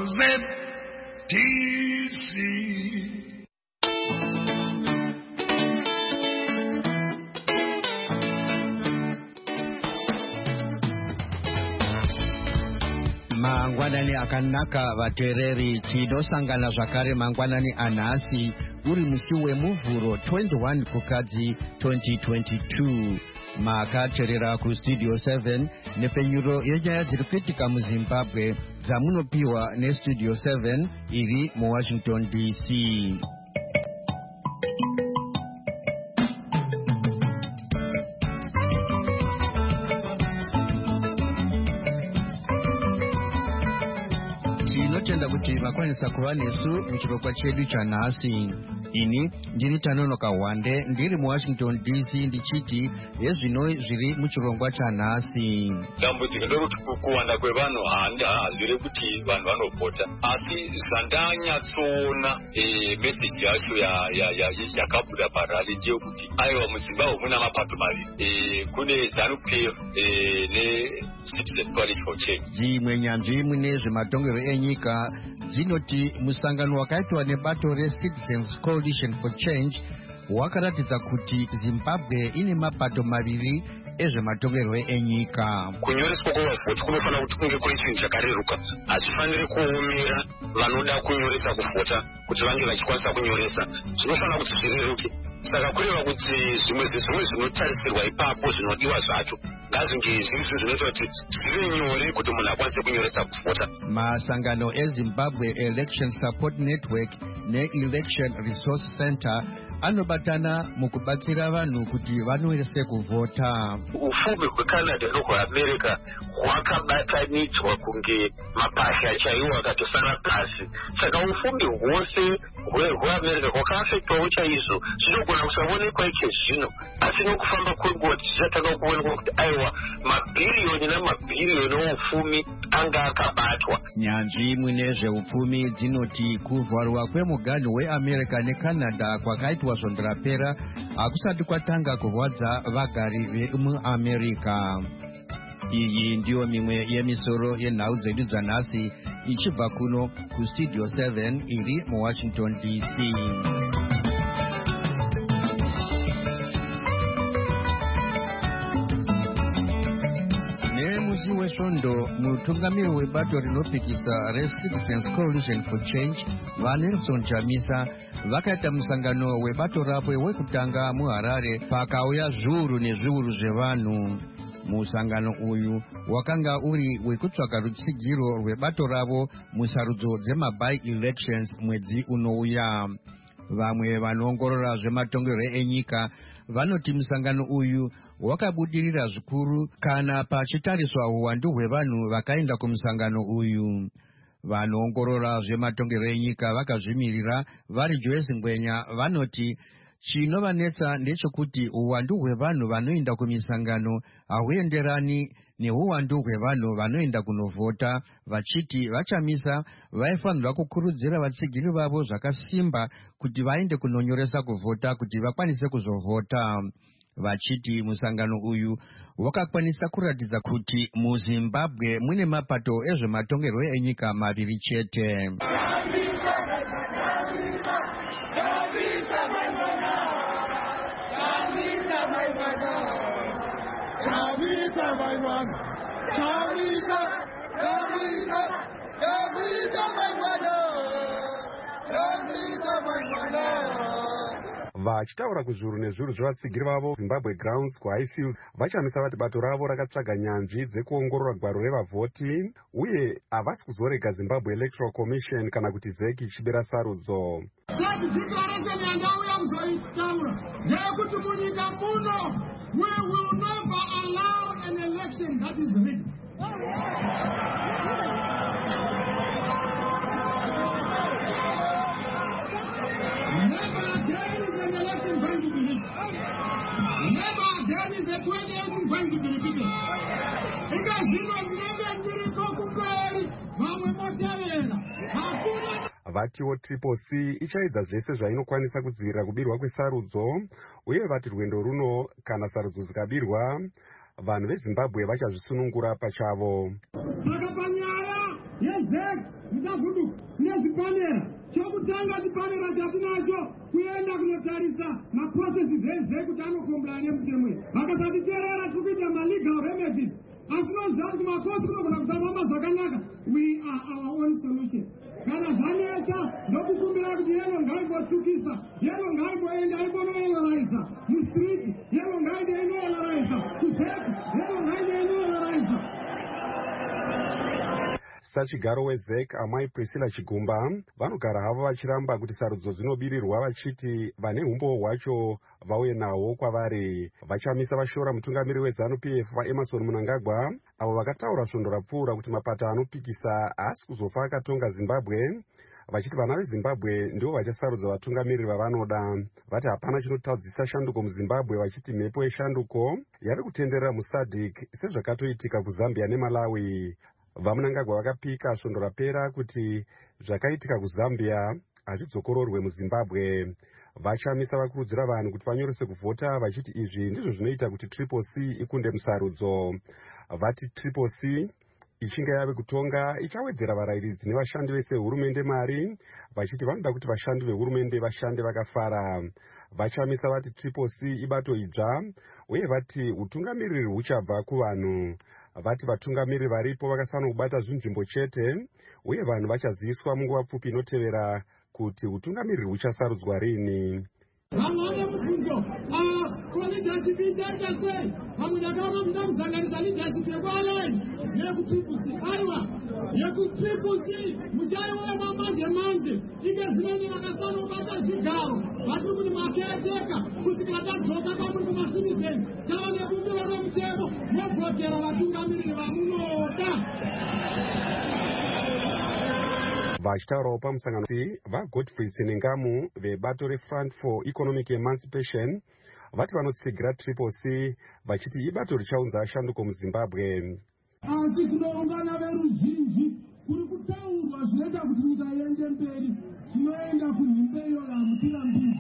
ZTC. Mangwanani akanaka vatereri tinosangana zvakare mangwanani anhasi uri musi wemuvhuro 21 kukadzi 2022 makateerera kustudio 7 nepenyuro yenyaya dziri kuitika muzimbabwe dzamunopiwa nestudio 7 iri muwashington dc. Tinotenda kuti makwanisa kuva nesu muchirongwa chedu chanhasi. Ini ndini Tanonoka Wande ndiri muwashington dc ndichiti hezvino zviri muchirongwa chanhasi. Dambudziko ndokuti kuwanda kwevanhu hazviri kuti vanhu vanovhota, asi zvandanyatsoona meseji yacho yakabuda parali ndeyekuti aiwa muzimbabwe muna mapato maviri, kune ZANU-PF neCitizen Coalition for Change. Dzimwe nyanzvi mune zvematongerwo enyika dzinoti musangano wakaitwa nebato reCitizens Coalition for Change wakaratidza kuti Zimbabwe ine mapato maviri ezvematongerwo enyika. Kunyoreswa kwavavhoti kunofanira kuti kunge kune chinhu chakareruka, hazvifaniri kuomera vanoda kunyoresa kuvhota kuti vange vachikwanisa kunyoresa, zvinofanira kuti zvireruke. Saka kureva kuti zvimwe zvinotarisirwa ipapo zvinodiwa zvacho ngazvinge zviri zvinoita kuti zvive nyore kuti munhu akwanise kunyoresa kuvhota. Masangano eZimbabwe Election Support Network neElection Resource Center anobatana mukubatsira vanhu kuti vanyorese kuvhota. Ufumi hweCanada nehweAmerica hwakabatanidzwa kunge mapasha chaiwo akatosara pasi. Saka ufumi hwose hweAmerica hwakaafektwawo chaizvo, zvinogona kusaonekwa iche zvino, asi nokufamba kwenguva tichatanga kuonekwa kuti aiwa mabhiriyoni namabhiriyoni oufumi anga akabatwa. Nyanzvi mune zveupfumi dzinoti kuvharwa kwemuganhu weAmerica neCanada kwakaitwa zvondorapera hakusati kwatanga kurwadza vagari vemuAmerica. Iyi ndiyo mimwe yemisoro yenhau dzedu dzanhasi ichibva kuno kustudio 7 iri muwashington dc. Nemusi wesvondo mutungamiri webato rinopikisa reCitizens Coalition for Change vaNelson Chamisa vakaita musangano webato rapo wekutanga muHarare pakauya zviuru nezviuru zvevanhu. Musangano uyu wakanga uri wekutsvaga rutsigiro rwebato ravo musarudzo dzemaby-elections mwedzi unouya. Vamwe vanoongorora zvematongerwo enyika vanoti musangano uyu wakabudirira zvikuru kana pachitariswa uwandu hwevanhu vakaenda kumusangano uyu. Vanoongorora zvematongerwo enyika vakazvimirira vari Joyce Ngwenya vanoti chinovanetsa ndechekuti uwandu hwevanhu vanoenda kumisangano hahuenderani neuwandu hwevanhu vanoenda kunovhota, vachiti vaChamisa vaifanirwa kukurudzira vatsigiri vavo zvakasimba kuti vaende kunonyoresa kuvhota kuti vakwanise kuzovhota. Vachiti musangano uyu wakakwanisa kuratidza kuti muZimbabwe mune mapato ezvematongerwo enyika maviri chete. Vachitaura kuzviuru nezviuru zvevatsigiri vavo Zimbabwe Grounds kuHighfield, vaChamisa vati bato ravo rakatsvaga nyanzvi dzekuongorora gwaro revavhoti uye havasi kuzorega Zimbabwe Electoral Commission kana kuti ZEC ichibira sarudzo. Nekuti munyika muno we will never allow an election that is rigged. Never again is an election going to be rigged. Never again is a 2018 going to be repeated. Ingazvino ndinenge ndiriko kumberi vamwe moteerera hakuna. Vatiwo Triple C ichaedza zvese zvainokwanisa kudzivirira kubirwa kwesarudzo uye vati rwendo runo kana sarudzo dzikabirwa vanhu veZimbabwe vachazvisunungura pachavo. Saka panyaya yeZEC musavhunduka. zipanera. Chokutanga chipanera chatinacho kuenda kunotarisa maprocesses kuti anokombla nemutemo. Vakasaticherera tikuita malegal remedies. Asinoziva kuti makosi kunogona kusafamba zvakanaka. We are our own solution. Kana zvanetsa ndokukumbira kuti yelo ngaimbotsikisa, yelo ngaimboenda imbonoeleraisa mustriti, yelo ngainde inoeleraisa kuzeku, yelo ngainde inoeleraisa. Sachigaro weZEC amai Priscilla Chigumba vanogara havo vachiramba kuti sarudzo dzinobirirwa vachiti vane umbo hwacho vauye nawo kwavari. Vachamisa vashora mutungamiri weZANU-PF vaEmerson Mnangagwa avo vakataura svondo rapfuura kuti mapato anopikisa haasi kuzofa akatonga Zimbabwe, vachiti vana veZimbabwe ndivo vachasarudza vatungamiriri vavanoda. Vati hapana chinotadzisa shanduko muZimbabwe, vachiti mhepo yeshanduko yave kutenderera muSADC sezvakatoitika kuZambia neMalawi. VaMnangagwa vakapika svondo rapera kuti zvakaitika kuZambia hazvidzokororwe muZimbabwe. Vachamisa vakurudzira vanhu kuti vanyorese kuvhota, vachiti izvi ndizvo zvinoita kuti Triple C ikunde musarudzo. Vati Triple C ichinge yave kutonga ichawedzera varairidzi nevashandi vese hurumende mari, vachiti vanoda kuti vashandi vehurumende vashande vakafara. Vachamisa vati Triple C ibato idzva uye vati utungamiriri huchabva kuvanhu. Vati vatungamiriri varipo vakafanira kubata zvinzvimbo chete uye vanhu vachaziviswa munguva pfupi inotevera kuti utungamiriri huchasarudzwa rini. Vamwe mubvunzo leadership ichaita sei? Vamwe ndakaona muda kuzanganisa leadership yekualliance neyekutriple C. Aiwa, yekutriple C muchaiona manje ike zvinenge vakafanira kubata zvigaro vatiri kuti makeyateka kusvikira tadzoka kwamuri kumasimizeni tava nebumbiro remutemo mobvotera vatungamiriri vamunoda. Vachitaurawo pamusangano vaGodfrey Senengamu vebato reFront for Economic Emancipation vati vanotsigira Triple C vachiti ibato richaunza ashanduko muZimbabwe. Asi tinoungana veruzhinji kuri kutaurwa zvinoita kuti nyika iende mberi, tinoenda kunhimbeyo yamutira mbizi.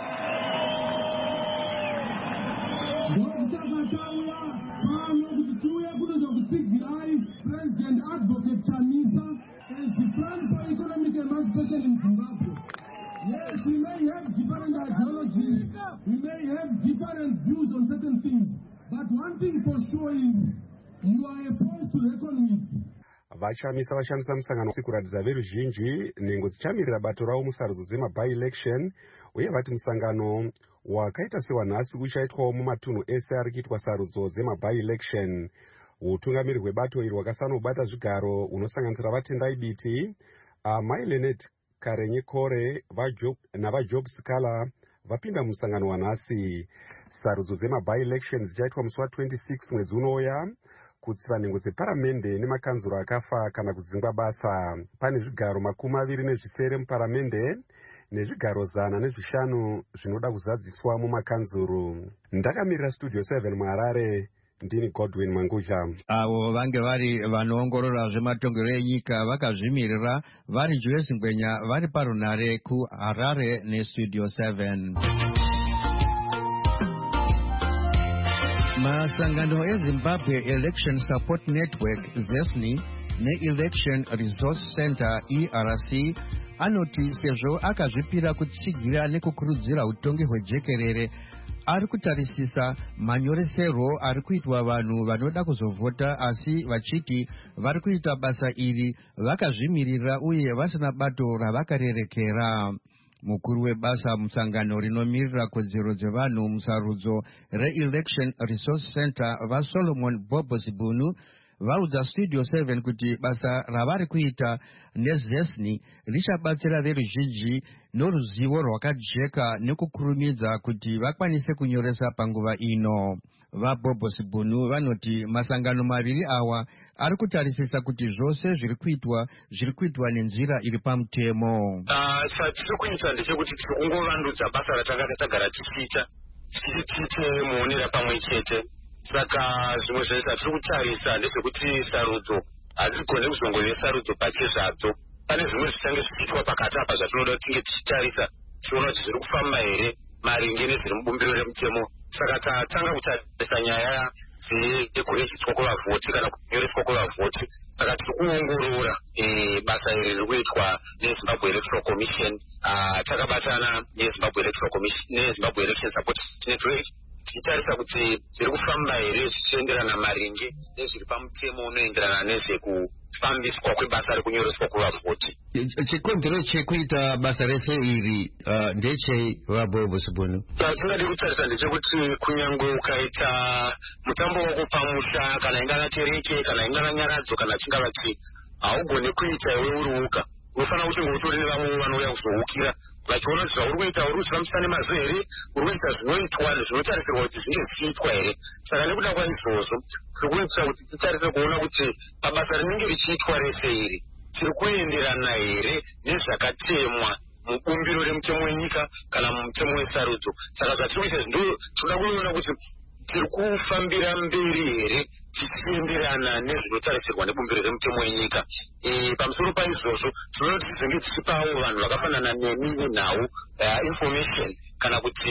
Ndokutakatauya pano kuti tiuye kunozokutsigirai President Advocate Chamisa as the Front for Economic Emancipation in Zimbabwe. Yes, we may have different ideologies, we may have different views on certain things, but one thing for sure is you are opposed to reckon with. Vachamisa vashandisa musangano kuratidza veruzhinji nhengo dzichamirira bato ravo musarudzo dzema-by-election uye vati musangano wakaita sewanhasi uchaitwawo mumatunhu ese ari kuitwa sarudzo dzema-by-election. Utungamiri hwebato iri hwakafanira kubata zvigaro hunosanganisira vatendai biti amai Lenet Karenye Kore navaJob Sikala vapinda musangano wanhasi. Sarudzo dzema-by-election dzichaitwa musi wa26 mwedzi unouya kutsira nhengo dzeparamende nemakanzuro akafa kana kudzingwa basa. Pane zvigaro 27 muparamende nezvigaro 105 zvinoda kuzadziswa mumakanzuro. Ndakamirira Studio 7 muHarare, ndini Godwin Mangusha. Avo vange vari vanoongorora zvematongero enyika vakazvimirira vari Joyce Ngwenya vari parunare kuHarare neStudio 7. Masangano eZimbabwe Election Support Network ZESNI neElection Resource Center ERC anoti sezvo akazvipira kutsigira nekukurudzira utongi hwejekerere ari kutarisisa manyoresero ari kuitwa vanhu vanoda kuzovhota, asi vachiti vari kuita basa iri vakazvimirira uye vasina bato ravakarerekera. Mukuru webasa musangano rinomirira kodzero dzevanhu musarudzo reElection Resource Center vaSolomon Bobo Sibunu vaudza Studio 7 kuti basa ravari kuita neZESNI richabatsira veruzhinji noruzivo rwakajeka nekukurumidza kuti vakwanise kunyoresa panguva ino. VaBobo Sibunu vanoti masangano maviri awa ari kutarisisa kuti zvose zviri kuitwa nenzira iri pamutemo. Chatiri kuita ndechekuti tiri kungovandudza basa ratakanga tagara tichiita muonera pamwe chete. Saka zvimwe zvatiri kutarisa ndezvekuti sarudzo hadzigone kuzongove sarudzo pachezvadzo. Pane zvimwe zvichange zvichiitwa pakati apa zvatinoda kuti tinge tichitarisa tichiona kuti zviri kufamba here maringe nezviri mubumbiro remutemo saka tatanga kutarisa nyaya dzekurejistwa kwevavhoti kana kunyoreswa kwevavhoti. Saka tiri kuongorora basa iri riri kuitwa neZimbabwe Electoral Commission, takabatana neZimbabwe Electoral Commission neZimbabwe Election Support Network tichitarisa kuti zviri kufamba here zvichienderana maringe nezviri pamutemo unoenderana nezvekufambiswa kwebasa rekunyoreswa kwevavhoti. Chikonzero chekuita basa rese iri ndechei vaBobo Sibunu? Tingade kutarisa ndechekuti kunyange ukaita mutambo wokupamusha kana ingava kereke kana ingava nyaradzo kana chingava chii, haugone kuita iwe uri uka. Unofanira kuti ngotori nevamwe vanouya kuzoukira vachiona kuti zvauri kuita uri kuzivamisa nemazvo here, uri kuita zvinoitwa zvinotarisirwa kuti zvinge zvichiitwa here. Saka nekuda kwaizvozvo tiri kuitira kuti titarise kuona kuti pabasa rinenge richiitwa rese iri tiri kuenderana here nezvakatemwa mubumbiro remutemo wenyika kana mumutemo wesarudzo. Saka zvatiri kuita tinoda kuona kuti tiri kufambira mberi here tichienderana nezvinotarisirwa nebumbiro remutemo wenyika. Pamusoro paizvozvo tinoda kuti tizenge tichipawo vanhu vakafanana nemi nhau information kana kuti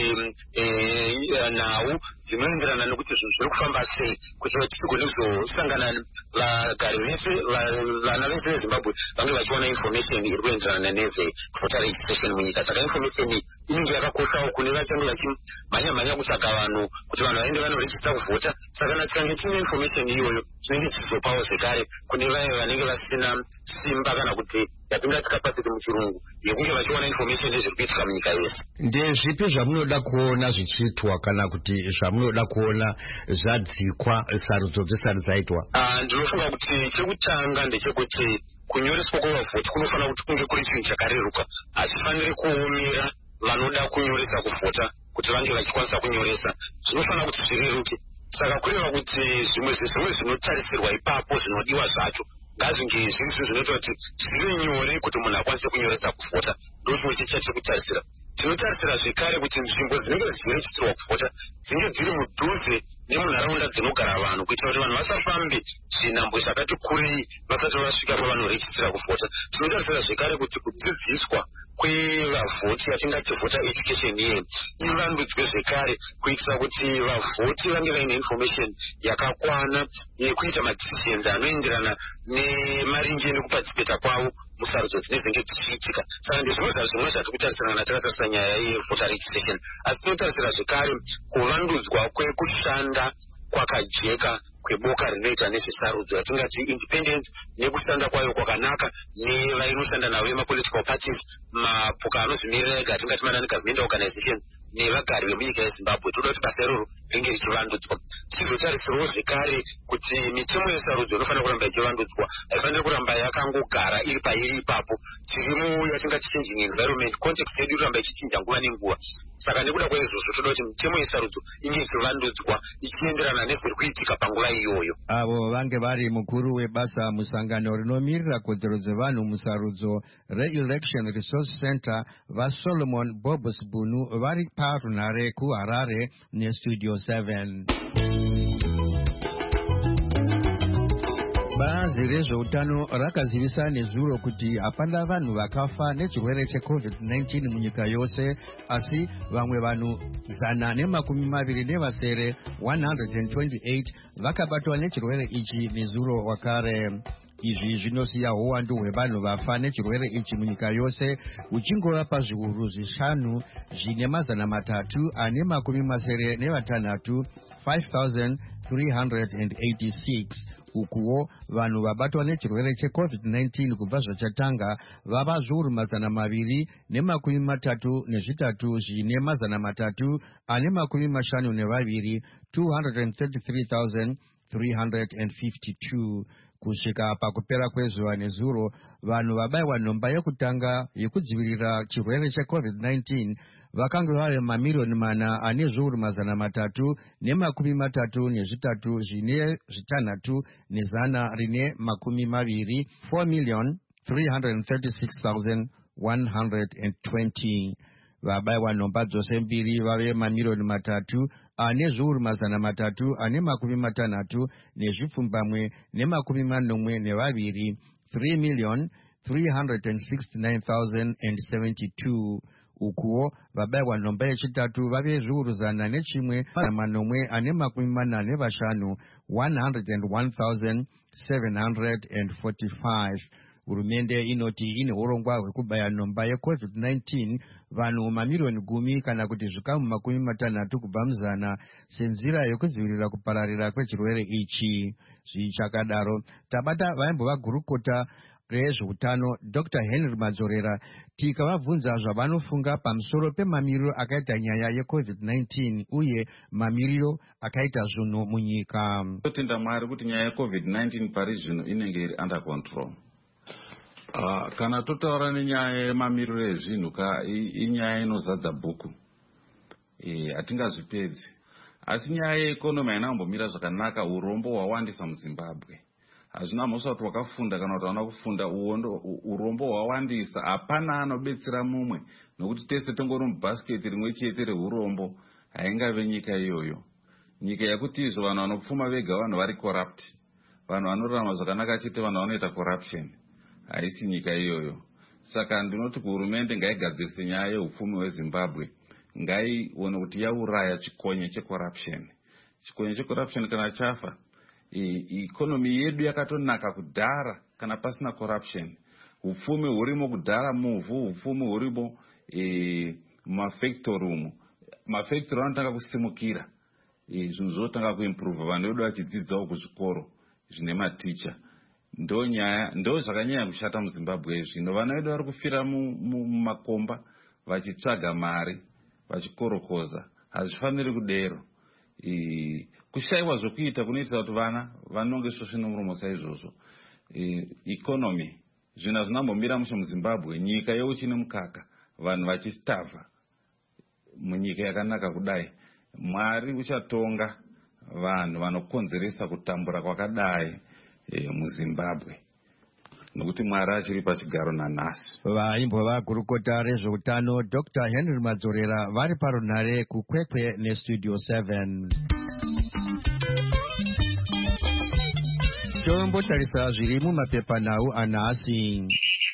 nhau zvinoenderana nekuti zvinhu zviri kufamba sei, kuti tigone kuzosangana vagari vese vana vese veZimbabwe vange vachiona information iri kuenderana nezvevoter registration munyika. Saka information inenge yakakoshawo kune vachange vachimhanya kutsvaga vanhu kuti vanhu vaende vanorejista kuvhota. Saka tikange tine information iyoyo tinenge tichizopawo zvekare kune vaya vanenge vasina simba kana kuti yatingati capacity muchirungu yekunge vachiona information nezviri kuitika munyika yese. Ndezvipi zvamunoda kuona zvichiitwa kana kuti zvamunoda kuona zvadzikwa sarudzo dzisati dzaitwa? Ndinofunga kuti chekutanga ndechekuti kunyoreswa kwevavhoti kunofanira kuti kunge kuri chinhu chakareruka. Hachifaniri kuomera vanoda kunyoresa kuvhota kuti vange vachikwanisa kunyoresa. Zvinofanira kuti zvireruke. Saka kureva kuti zvimwe zvinotarisirwa ipapo zvinodiwa zvacho ngazvinge zvinhu zvinoita kuti zvive nyore kuti munhu akwanise kunyoresa kuvhota. Ndochimwe chetiri kutarisira. Tinotarisira zvekare kuti nzvimbo dzinenge dzichirejistirwa kuvhota dzinge dziri mudhuze nemunharaunda dzinogara vanhu, kuitira kuti vanhu vasafambe zvinhambwe zvakati kurei vasati vasvika pavanorejistira kuvhota. Tinotarisira zvekare kuti kudzidziswa kwevavhoti yatingati voter education iye ivandudzwe zvekare kuitira kuti vavhoti vange vaine information yakakwana yekuita madecisions anoenderana nemaringe nekuparticipata kwavo musarudzo dzinenge dzichiitika. Saka ndezvimwe zvazvimwe zvatiri kutarisira kana takatarisa nyaya yevoter registration. Asi tinotarisira zvekare kuvandudzwa kwekushanda kwakajeka kweboka rinoita nezvesarudzo yatingati independence nekushanda kwayo kwakanaka nevainoshanda navo vemapolitical parties, mapoka anozvimirira ega atingati non-governmental organizations nevagari vemunyika yeZimbabwe. Toda kuti basa iroro ringe richivandudzwa. Tichizotarisirawo zvekare kuti mitemo yesarudzo inofanira kuramba ichivandudzwa, haifaniri kuramba yakangogara iri pairi ipapo. Tirimo yatingati changing environment, context yedu iramba ichichinja nguva nenguva. Saka nekuda kwaizvozvo toda kuti mitemo yesarudzo inge ichivandudzwa ichienderana nezviri kuitika panguva iyoyo. Avo vange vari mukuru webasa musangano rinomirira kodzero dzevanhu musarudzo re-Election Resource Center vaSolomon Bobo Sibunu vari parunhare kuHarare neStudio 7. Bazi rezveutano rakazivisa nezuro kuti hapana vanhu vakafa nechirwere cheCovid-19 munyika yose, asi vamwe vanhu 128 vakabatwa nechirwere ichi nezuro wakare. Izvi zvinosiya uwandu hwevanhu vafa nechirwere ichi munyika yose uchingova pazviuru 5 zvine 386 5,386. Ukuwo vanhu vabatwa nechirwere cheCovid-19 kubva zvachatanga vava zviuru 233 zvine 352 233,352. Kusvika pakupera kwezuva nezuro, vanhu vabayiwa nhomba yekutanga yekudzivirira chirwere cheCovid-19 vakanga vave mamiliyoni 4,333 zvine 6,120 4,336,120. Vabayiwa nhomba dzose mbiri vave mamiliyoni 3,360,362 3,369,072. ukuwo vabayirwa nhomba yechitatu vave zviuru 141,445 101,745. Hurumende inoti ine urongwa hwekubaya nhomba yeCovid-19 vanhu mamiliyoni 10 kana kuti zvikamu 60 kubva muzana senzira yokudzivirira kupararira kwechirwere ichi. Zvichakadaro, tabata vaimbova gurukota rezveutano Dr. Henry Madzorera tikavabvunza zvavanofunga pamusoro pemamiriro akaita nyaya yeCovid-19 uye mamiriro akaita zvinhu munyika. Totenda Mwari kuti nyaya yeCovid-19 pari zvino inenge iri under control. Kana totaura nenyaya yemamiriro ezvinhu inyaya inozadza bhuku, hatingazvipedzi. Asi nyaya yeekonomi haina kumbomira zvakanaka. Urombo hwawandisa muZimbabwe. Hazvina mhosva kuti wakafunda kana kuti hauna kufunda, urombo hwawandisa. Hapana anobetsera mumwe nokuti tese tongori mubhasiketi rimwe chete reurombo. Haingave nyika iyoyo. Nyika yekuti izvo vanhu vanopfuma vega vanhu vari corrupt. Vanhu vanorarama zvakanaka chete vanhu vanoita corruption. Haisi nyika iyoyo. Saka ndinoti kuhurumende ngaigadzirise nyaya yeupfumi hweZimbabwe. Ngaione kuti yauraya chikonye checorruption. Chikonye checorruption kana chafa, ikonomi yedu yakatonaka kudhara kana pasina corruption. Upfumi hurimo kudhara muvhu, upfumi hurimo mumafactory umo. Mafactory anotanga kusimukira. Zvinhu zvotanga kuimprove, vanhu vedu vachidzidzawo kuzvikoro zvine maticha. Ndo zvakanyanya kushata muZimbabwe zvino. Vana vedu vari kufira mumakomba vachitsvaga mari, vachikorokoza. Hazvifaniri kudero. Kushayiwa zvokuita kunoita kuti vana vanonge svosve nomuromo saizvozvo. Economy zvinhu hazvinambomira mushe muZimbabwe. Nyika yeuchi nemukaka, vanhu vachistarva munyika yakanaka kudai. Mwari uchatonga vanhu vanokonzeresa kutambura kwakadai muZimbabwe, nokuti Mwari achiri pachigaro nanhasi. Vaimbova gurukota rezveutano Dr. Henry Madzorera vari parunhare kukwekwe neStudio 7. Tombotarisa zviri mumapepanhau anhasi.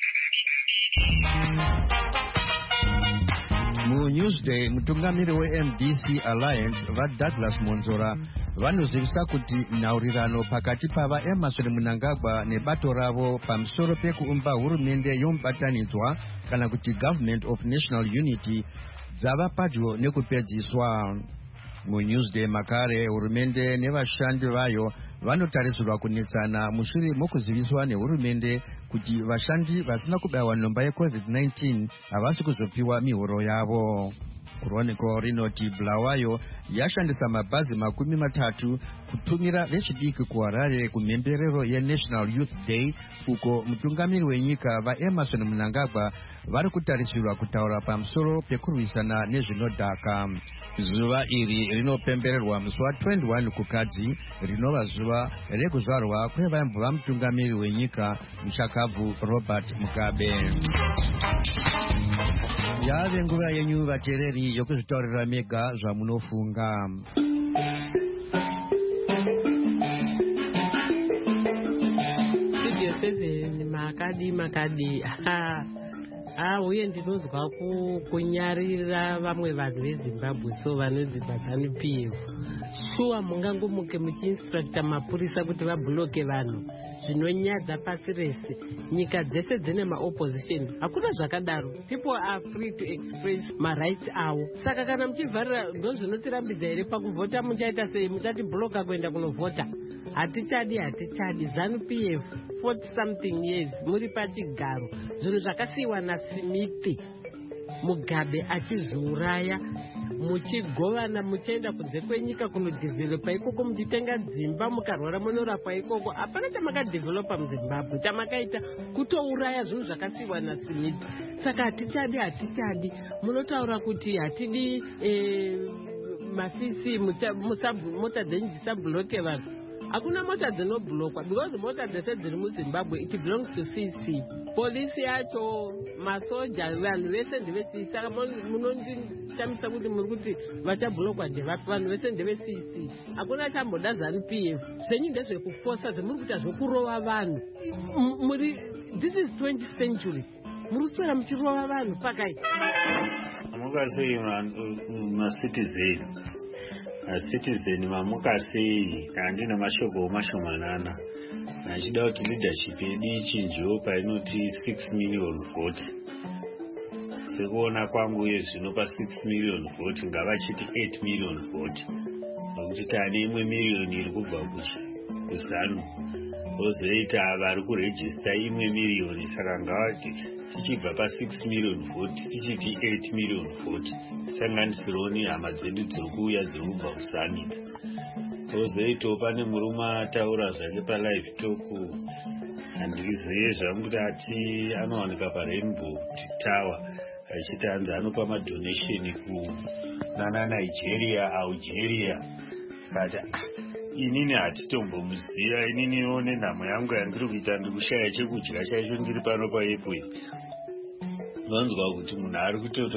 MuNewsday, mutungamiri weMDC Alliance vaDouglas Monzora vanozivisa kuti nhaurirano pakati pavaEmmerson Mnangagwa nebato ravo pamusoro pekuumba hurumende yomubatanidzwa kana kuti Government of National Unity dzava padyo nekupedziswa. MuNewsday makare, hurumende nevashandi vayo vanotarisirwa kunetsana mushure mokuziviswa nehurumende kuti vashandi vasina kubayiwa nhomba yeCovid-19 havasi kuzopiwa mihoro yavo. Chronicle rinoti Bulawayo yashandisa mabhazi 30 kutumira vechidiki kuHarare kumhemberero yeNational Youth Day, uko mutungamiri wenyika vaEmmerson Mnangagwa vari kutarisirwa kutaura pamusoro pekurwisana nezvinodhaka. Zuva iri rinopembererwa musi wa21 kukadzi, rinova zuva rekuzvarwa kwevaimbova mutungamiri wenyika muchakabvu Robert Mugabe. Yave nguva yenyu vateereri yokuzvitaurira mega zvamunofunga. Studio 7 makadi. Uye ndinozwa kunyarira vamwe vanhu veZimbabwe, so vanonzi ZANU-PF. Shuwa mungangomuke muchiinstructa mapurisa kuti vabhuloke vanhu. Zvinonyadza pasi rese. Nyika dzese dzine maopposition. Hakuna zvakadaro. People are free to express marights avo. Saka kana muchivharira ndozvinotirambidza here pakuvhota muchaita sei? Muchati bhuloka kuenda kunovhota. Hatichadi ZANU-PF 40 something years muri pachigaro. Zvinhu zvakasiyiwa naSmith. Mugabe achizouraya, muchigovana, muchienda kunze kwenyika kunodhivhelopa ikoko, muchitenga dzimba, mukarwara munorapwa ikoko. Hapana chamakadhivhelopa muZimbabwe. Chamakaita kutouraya zvinhu zvakasiyiwa naSmith. Saka hatichadi. Munotaura kuti hatidi mafisi, mota dzenyu dzisabhuloke vanhu. Hakuna mota dzinobhulokwa because mota dzese dziri muZimbabwe it belongs to CC. Polisi yacho, masoja, vanhu vese ndeve-CC. Saka munondishamisa kuti muri kuti vachabhulokwa ndevapi, vanhu vese ndeve-CC. Hakuna chamboda ZANU-PF. Zvenyu ndezvekufosa, zvemuri kuita zvokurova vanhu. This is 20th century. muri kuswera muchirova vanhu pakai. Mamukasei macitizen mamukasei handina mashoko mashomanana achida kuti leadership yedu ichinjiwo painoti 6 million vote. Sekuona kwangu zvino pa 6 million vote ngavachiti 8 million vote nokuti tane imwe million iri kubva kuzanu ozoita vari kurejista imwe million. Saka ngavati tichibva pa 6 million vote tichiti 8 million vote sanganisironi hama dzedu dziri kuuya dziri kubva kusummit. Ozoitawo pane murume ataura zvake palive talk handizive zvangu kuti ati anowanika paRainbow Tower achiti hanzi anopa madonation kunana Nigeria, Algeria. Kati inini hatitombomuziva, ininiwo nenhamo yangu yandiri kuita ndikushaya chekudya chaicho ndiri pano paEpway. Vanzwa kuti munhu ari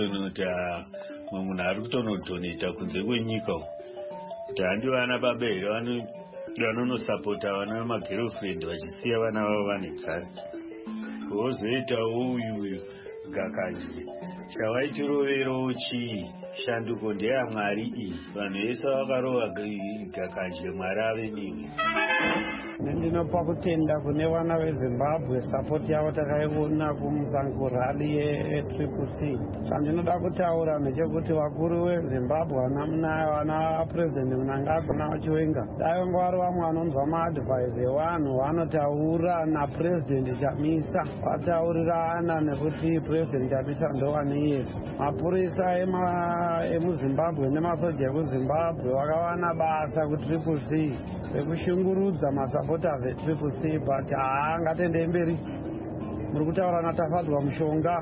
kutonodoneta kunze kwenyika kuti handi vana baba here vanonosapota vana magirlfriend vachisiya vana vavo vane tsari. Wozoitawo uyu Gakanje chavaitiroverowo chii shanduko ndeyaMwari iyi. Vanhu vese vakarova Gakanje Mwari ave nini. Ndinopa kutenda kune vana veZimbabwe sapoti yavo takaiona kumusango rally yeCCC. Chandinoda kutaura ndechekuti vakuru veZimbabwe vana president Mnangagwa naChiwenga dai vanga vari vamwe vanonzwa maadvise evanhu vanotaura napresident Chamisa vataurirana nekuti president Chamisa ndovane Yesu. Mapurisa emuZimbabwe nemasoja ekuZimbabwe vakawana basa kuCCC rekushungurudza masapota veCCC but haangatendei mberi. Muri kutaura natafadzwa mushonga.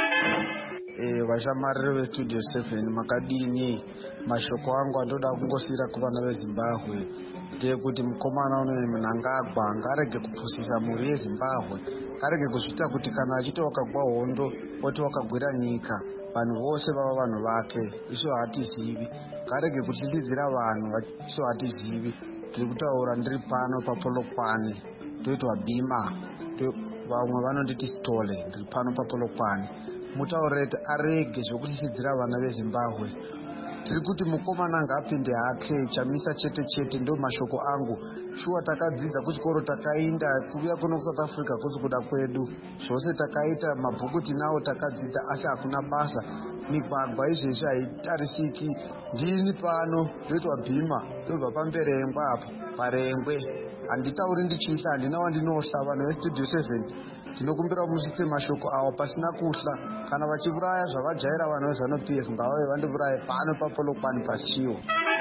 Vashamariri veStudio 7 makadini. Mashoko angu andoda kungosiyira kuvana veZimbabwe ndeyekuti mukomana unoyi Mnangagwa ngarege kupusisa mhuri yeZimbabwe, ngarege kuzvita kuti kana achiti wakagwa hondo oti wakagwira nyika vanhu vose vava vanhu vake. Isu hatizivi, ngarege kutilidzira vanhu isu hatizivi. Tiri kutaura ndiri pano paPolokwane toitwa Bhima, vamwe vanonditi Stole, ndiri pano paPolokwane. Mutaurete arege zvokutisidzira vana veZimbabwe. Tiri kuti mukomana ngapinde hake Chamisa chete ndo mashoko angu. Shuwa takadzidza kuchikoro takainda kuuya kuno kuSouth Africa kusi kuda kwedu. Zvose takaita mabhuku tinawo takadzidza asi hakuna basa. Migwagwa izvezvi haitarisiki. Ndini pano ndoitwa Bhima ndobva paMberengwa apa paRengwe. Handitauri ndichihla, handina wandinohla. Vanhu veStudio 7 ndinokumbira musise mashoko avo pasina kuhla. Kana vachiuraya zvavajaira vanhu veZANU-PF ngavave vandiuraye pano paPolokwane paShiwo.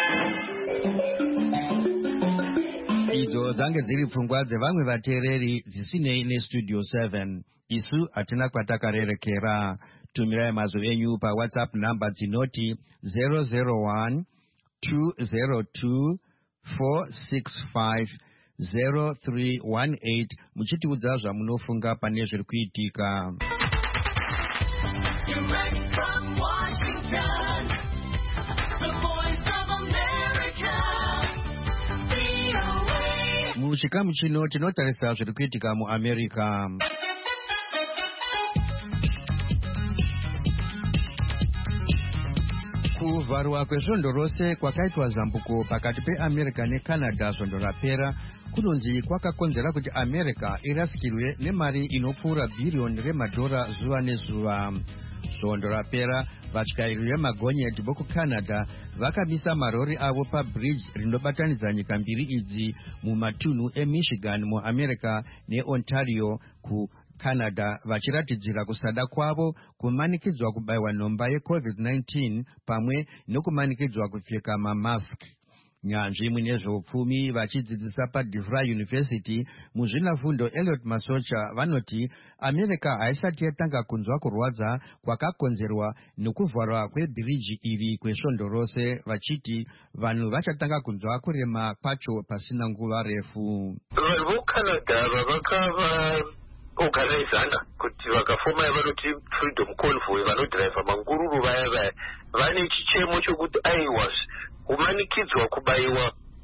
Idzo dzange dziri pfungwa dzevamwe vateereri dzisinei neStudio 7. Isu hatina kwatakarerekera. Tumirai mazwi enyu paWhatsApp namba dzinoti 001 202 465 0318 muchitiudza zvamunofunga pane zviri kuitika. Muchikamu chino tinotarisa zviri kuitika muAmerica. Kuvharwa kwesvondo rose kwakaitwa zambuko pakati peAmerica neCanada svondo rapera kunonzi kwakakonzera kuti America irasikirwe nemari inopfuura bhiriyoni remadhora zuva nezuva. Svondo rapera vatyairi vemagonyeti vokuCanada vakamisa marori avo pabridge rinobatanidza nyika mbiri idzi mumatunhu eMichigan muAmerica neOntario kuCanada vachiratidzira kusada kwavo kumanikidzwa kubayiwa nhomba yeCovid-19 pamwe nokumanikidzwa kupfeka mamask. Nyanzvi munezveupfumi vachidzidzisa paDeVry University muzvinafundo Elliot Masocha vanoti America haisati yatanga kunzwa kurwadza kwakakonzerwa nekuvharwa kwebhiriji iri kwesvondo rose, vachiti vanhu vachatanga kunzwa kurema kwacho pasina nguva refu. Vanhu voCanada vavakava organizana kuti vakafoma yavanoti Freedom Convoy vanodhiraivha mangururu vaya vane chichemo chokuti aiwas kumanikidzwa kubayiwa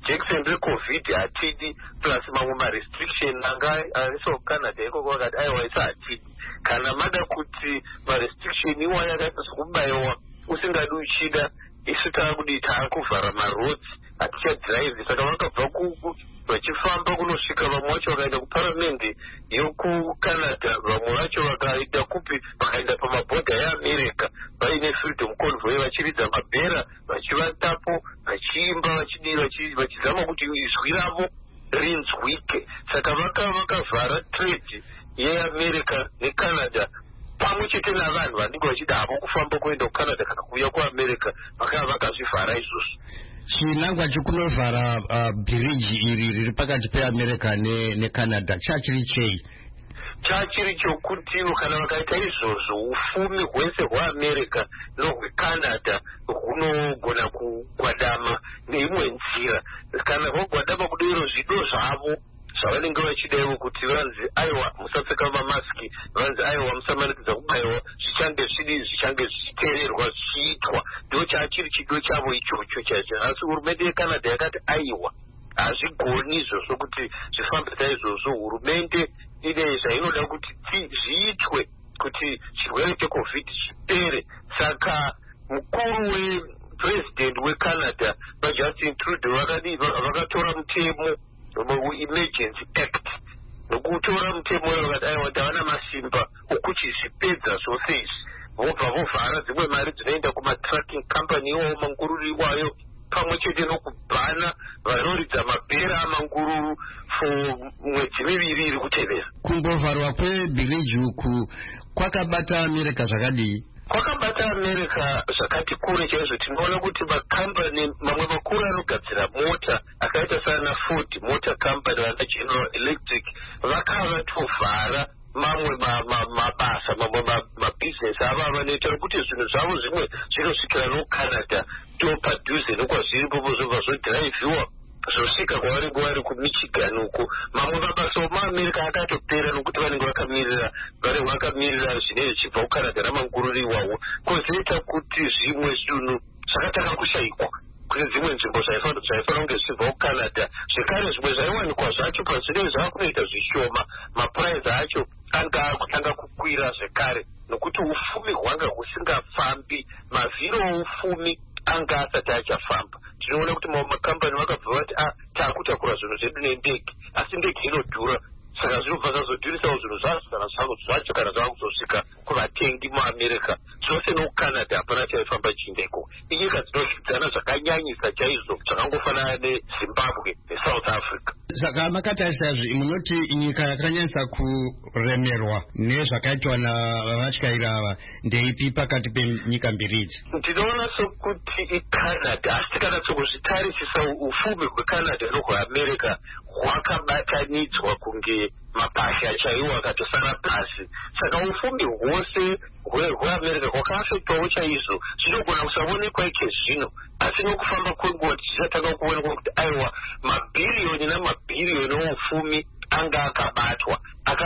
jekiseni recovid hatidi plus mamwe marestriction anga ariso kucanada ikoko vakati aiwa isa hatidi kana mada kuti marestriction iwaya akaita sokubayiwa usingadi uchida isu taakudii taakuvhara marodzi hatichadhiraivhi saka vakabva vachifamba kunosvika vamwe vacho vakaenda kuparamende yokucanada vamwe vacho vakaenda kupi vakaenda pamabhodha yeamerica vaine freedom convoy vachiridza mabhera vachivatapo vachiimba vachizama kuti izwi ravo rinzwike saka vakavhara trade yeamerica necanada pamwe chete navanhu vanenge vachida havo kufamba kuenda kucanada kana kuuya kuamerica vakava vakazvivhara izvozvo chinangwa chekunovhara bhiriji iri riri pakati peamerica necanada chachiri chei chachiri chokuti kana vakaita izvozvo ufumi hwese hweamerica nohwecanada hunogona kugwadama neimwe nzira kana vagwadama kudero zvido zvavo zvavanenge vachidaiwo kuti vanzi aiwa musapfeka mamaski vanzi aiwa musamanikidza kubayiwa zvichange zvichiteererwa zvichiitwa ndo chachiri chido chavo ichocho chacho asi hurumende yecanada yakati aiwa hazvigoni izvozvo kuti zvifambisa izvozvo hurumende ine zvainoda kuti zviitwe kuti chirwere checovid chipere saka mukuru wepresident wecanada vajustin trudeau vakatora mutemo emergency act nokutora mutemo uyo vakati aiwa tavana masimba okuchizvipedza zvose izvi vobva vovhara dzimwe mari dzinoenda kumatracking company iwawo mangururu iwayo pamwe chete nokubhana vanoridza mabhera amangururu for mwedzi miviri iri kutevera kumbovharwa kwebhiriji uku kwakabata america zvakadii kwakabata america zvakati kure chaizvo tinoona kuti makambani mamwe makuru anogadzira mota akaita sana ford motor company vana general electric vakava tovhara mamwe mabasa mamwe mabhizinesi ava vanoita nokuti zvinhu zvavo zvimwe zvinosvikira nocanada topadhuze nokwazviri popo zvobva zvodhiraivhiwa zvosvika kwavanenge vari kumichigan uko mamwe mabasa omaamerica akatopera nokuti vanenge vakamirira zvinenge zvichibva kucanada namangururi iwawo kwozoita kuti zvimwe zvinhu zvakatanga kushayikwa kune dzimwe nzvimbo zvaifanira kunge zvichibva kucanada zvekare zvimwe zvaiwanikwa zvacho pazvinenge zvaakunoita zvishoma mapuraizi acho anga akutanga kukwira zvekare nokuti ufumi hwanga husingafambi mavhiri oufumi anga asati achafamba tinoona kuti mamwe makambani vakabva vati taakutakura zvinhu zvedu nendege asi ndege inodhura saka zvinobva zvazodhurisawo zvinhu zvacho kana zvava kuzosvika kuvatengi muamerica zvose nokucanada hapana chaifamba chiindeko inyika dzinosvidzana zvakanyanyisa chaizvo zvakangofanana nezimbabwe nesouth africa saka makatarisa munoti nyika yakanyanyisa kuremerwa nezvakaitwa navashairi ava ndeipi pakati penyika mbiri idzi ndinoona sokuti icanada asi tikanatsokuzvitarisisa ufumi hwecanada nohweamerica hwakabatanidzwa kunge mapasha chaiwo akatosara pasi saka ufumi hwose hweamerica hwakaafektwawo chaizvo zvinogona kusaonekwa ike zvino asi nokufamba kwenguva tichatanga kuonekwa kuti aiwa mabhiriyoni namabhiriyoni oufumi anga akabatwa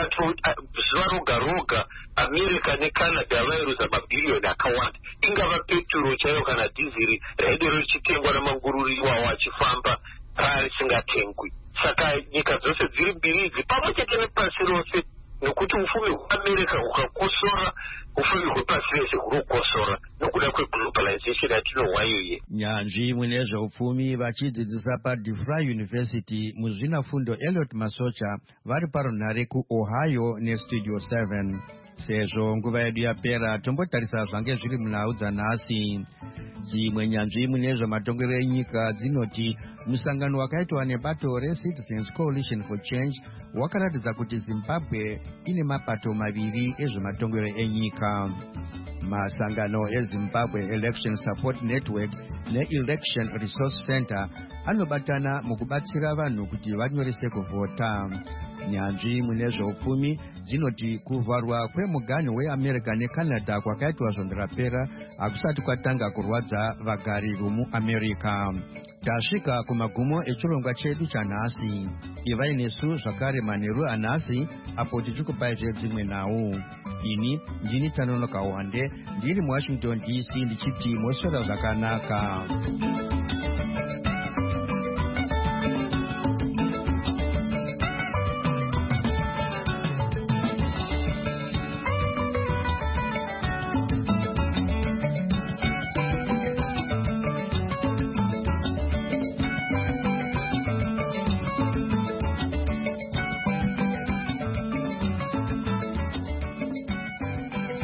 zuva roga roga america necanada vairuza mabhiriyoni akawanda ingava peturo chaiyo kana dhiziri raidero richitengwa namangururu iwawo achifamba risingatengwi saka nyika dzose dziri mbiri idzi pamwe chete nepasi rose nokuti ufumi hweamerica hukakosora ufumi hwepasi rese hunokosora nokuda kweglobalization yatinohwa iyoye nyanzvi mune zveupfumi vachidzidzisa paDeVry University muzvinafundo Elliot Masocha vari parunhare kuOhio nestudio 7 sezvo nguva yedu yapera tombotarisa zvange zviri munhau dzanhasi dzimwe nyanzvi mune zvematongerero enyika dzinoti musangano wakaitwa nebato reCitizens Coalition for Change wakaratidza kuti Zimbabwe ine mapato maviri ezvematongerero enyika masangano eZimbabwe Election Support Network neElection Resource Center anobatana mukubatsira vanhu kuti vanyorese kuvhota nyanzvi mune zveupfumi dzinoti kuvharwa kwemuganhu weamerica necanada kwakaitwa zvondo rapera hakusati kwatanga kurwadza vagari vomuamerica tasvika kumagumo echirongwa chedu chanhasi ivai nesu zvakare manheru anhasi apo tichikupai zvedzimwe nhau ini ndini Tanonoka Wande ndiri muWashington DC ndichiti moswera zvakanaka.